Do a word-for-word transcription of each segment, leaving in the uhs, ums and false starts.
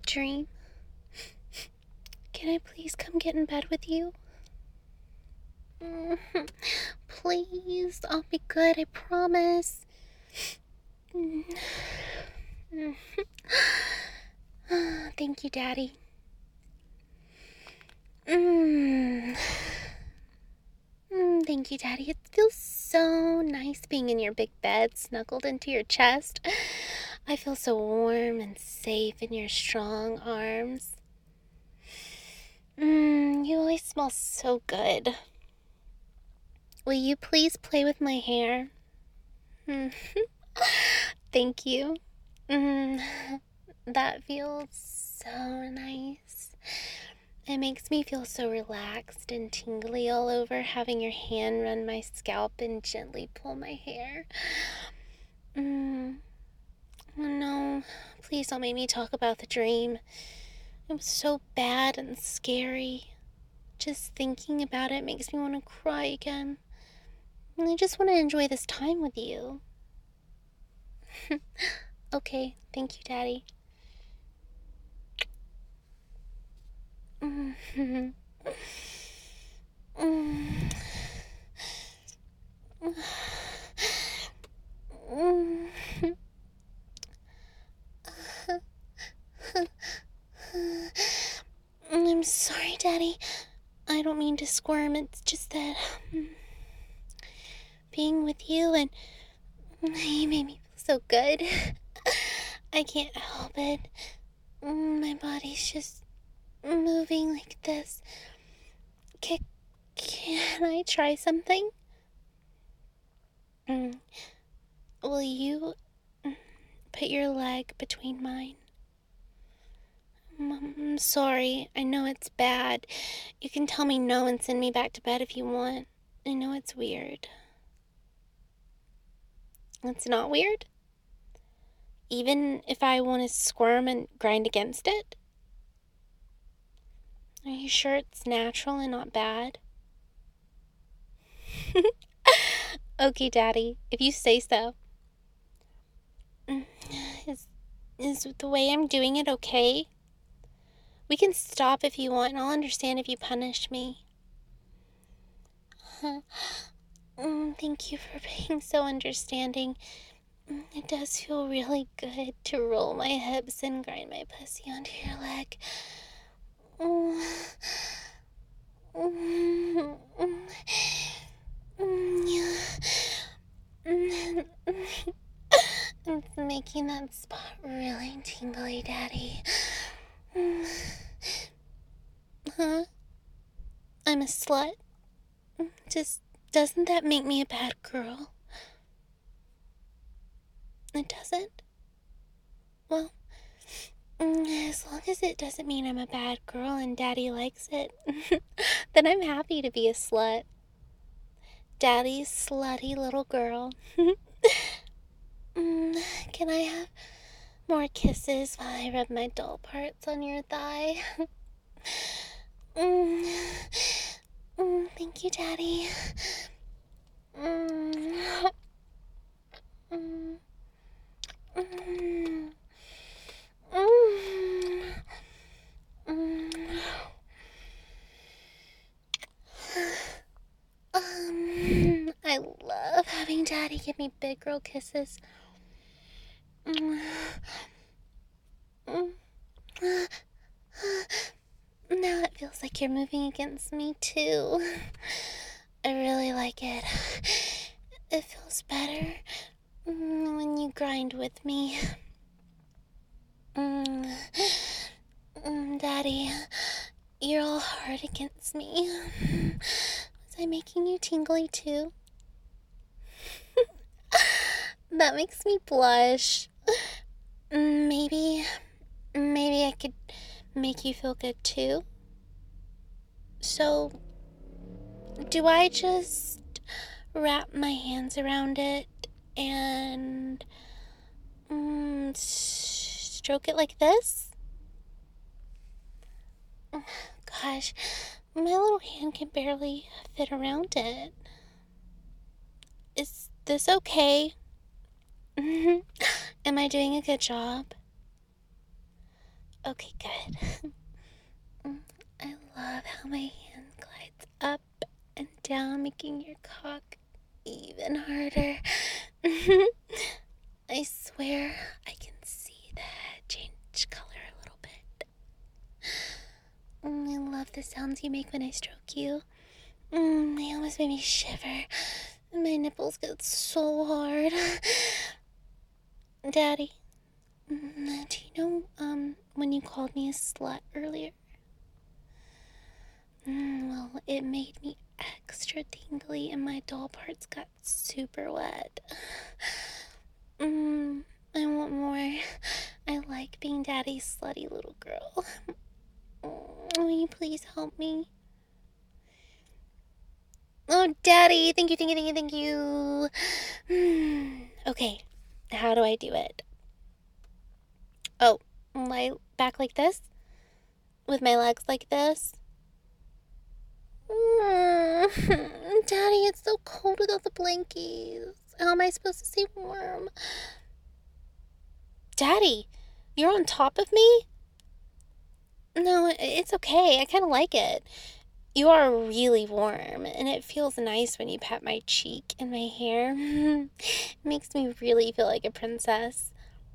dream? Can I please come get in bed with you? Please, I'll be good, I promise. Thank you, Daddy. Mm. Mm, thank you, Daddy. It feels so nice being in your big bed, snuggled into your chest. I feel so warm and safe in your strong arms. Mm, you always smell so good. Will you please play with my hair? Thank you. Mm, that feels so nice. It makes me feel so relaxed and tingly all over, having your hand run my scalp and gently pull my hair. Mm. Oh no, please don't make me talk about the dream. It was so bad and scary. Just thinking about it makes me want to cry again. And I just want to enjoy this time with you. Okay, thank you, Daddy. Mm-hmm. Mm. Mm. I'm sorry, Daddy. I don't mean to squirm. It's just that um, being with you and you made me feel so good. I can't help it. My body's just moving like this. Can, can I try something? Mm. Will you put your leg between mine? I'm sorry. I know it's bad. You can tell me no and send me back to bed if you want. I know it's weird. It's not weird? Even if I want to squirm and grind against it? Are you sure it's natural and not bad? Okay, Daddy, if you say so. Is, is the way I'm doing it okay? We can stop if you want, and I'll understand if you punish me. Mm, thank you for being so understanding. It does feel really good to roll my hips and grind my pussy onto your leg. It's making that spot really tingly, Daddy. Huh? I'm a slut? Just doesn't that make me a bad girl? It doesn't? Well, as long as it doesn't mean I'm a bad girl and Daddy likes it, then I'm happy to be a slut. Daddy's slutty little girl. mm, can I have more kisses while I rub my dull parts on your thigh? mm, mm, thank you, Daddy. Mm, mm, mm, mm, mm. Um, I love having Daddy give me big girl kisses. Mm. Mm. Now it feels like you're moving against me too. I really like it. It feels better when you grind with me. Mm. Mm, Daddy, you're all hard against me. Was I making you tingly too? That makes me blush. Maybe, maybe I could make you feel good too. So, do I just wrap my hands around it and mm, stroke it like this? Gosh, my little hand can barely fit around it. Is this okay? Am I doing a good job? Okay, good. I love how my hand glides up and down, making your cock even harder. I swear I can see the head change color a little bit. Mm, I love the sounds you make when I stroke you. Mm, they almost made me shiver. My nipples get so hard. Daddy, mm, do you know um when you called me a slut earlier? Mm, well, it made me extra tingly and my doll parts got super wet. Mm, I want more. I like being Daddy's slutty little girl. Mm, will you please help me? Oh, Daddy, thank you, thank you, thank you, thank you. Mm, okay, how do I do it? Oh, my back like this? With my legs like this? Mm, Daddy, it's so cold without the blankies. How am I supposed to stay warm? Daddy, you're on top of me? No, it's okay. I kind of like it. You are really warm, and it feels nice when you pat my cheek and my hair. It makes me really feel like a princess.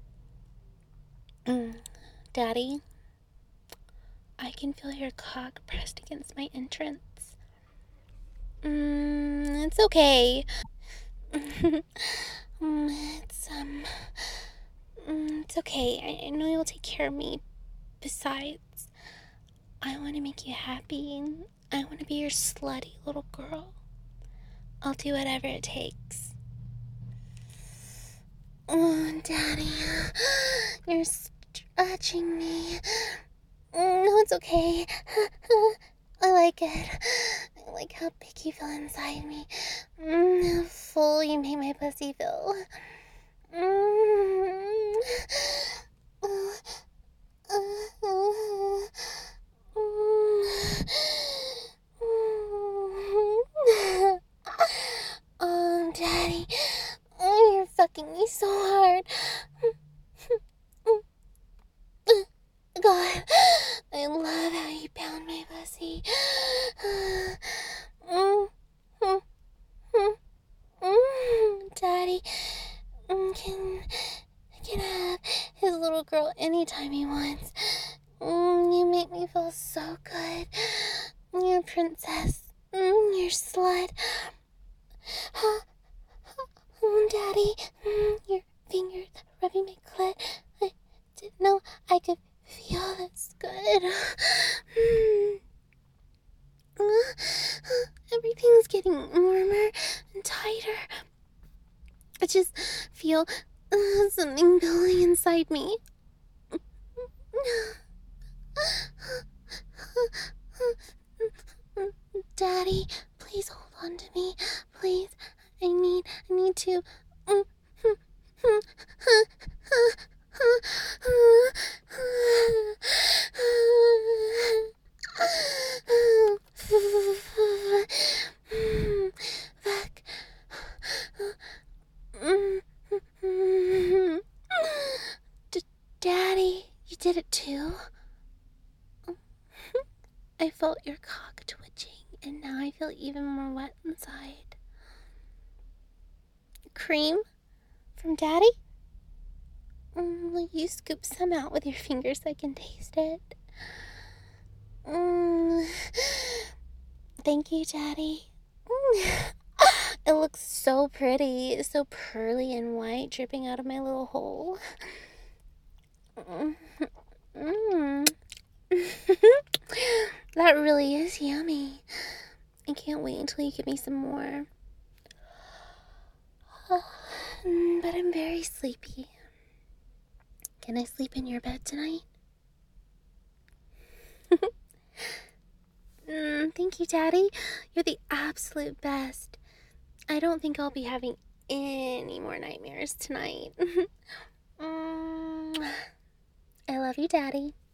Mm, Daddy, I can feel your cock pressed against my entrance. Mm, it's okay. mm, it's, um, mm, it's okay. I, I know you'll take care of me. Besides, I want to make you happy. I want to be your slutty little girl. I'll do whatever it takes. Oh, Daddy, you're stretching me. No, it's okay. I like it. I like how big you feel inside me. How full you made my pussy feel. Oh, Daddy, oh, you're fucking me so hard. God, I love how you pound my pussy. Daddy, can can have his little girl anytime he wants. You make me feel so good. You're a princess. You're a slut. Oh, Daddy, your fingers rubbing my clit. I didn't know I could feel this good. Everything's getting warmer and tighter. I just feel uh, something building inside me. Daddy, please hold on to me. Please, I need, I need to. Back. D- Daddy, you did it too? I felt your cock twitching, and now I feel even more wet inside. Cream? From Daddy? Mm, will you scoop some out with your fingers so I can taste it? Mm. Thank you, Daddy. Mm. It looks so pretty, so pearly and white, dripping out of my little hole. Mm. Mm. That really is yummy. I can't wait until you give me some more. But I'm very sleepy. Can I sleep in your bed tonight? mm, thank you, Daddy. You're the absolute best. I don't think I'll be having any more nightmares tonight. mm, I love you, Daddy.